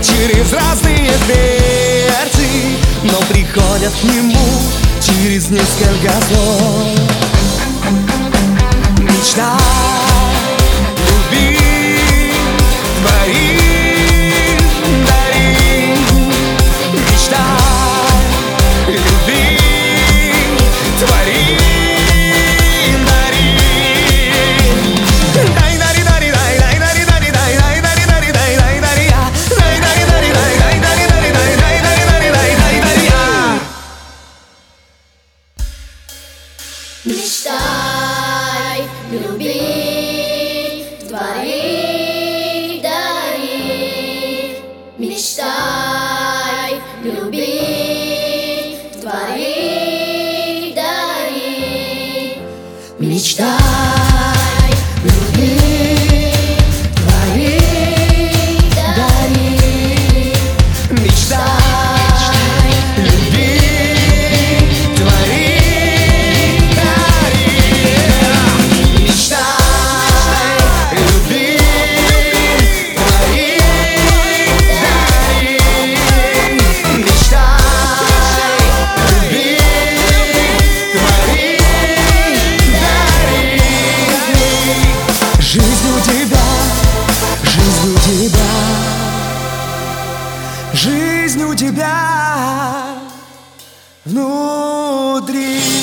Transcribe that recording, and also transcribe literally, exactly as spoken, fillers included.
через разные дверцы, но приходят к нему через несколько слов. Мечтай, люби, твори, дари. Мечтай, люби, твори, дари. Дай, дари, дари, дай, дай, дари, дари, дай, дай, дари, дари, дай, дай, дари, я. Дай, дари, дари, дай, дай, дари, дари, дай, дай, дари, дари, дай, дай, дари, я. Мечтай, люби, твори, дари. Мечтай, люби, твори, дари. Мечтай, люби, твори, дари. Мечтай, люби, твори, дари. Мечтай, люби, твори, дари. Мечтай, люби, твори, дари. Жизнь у тебя, жизнь у тебя, жизнь у тебя внутри.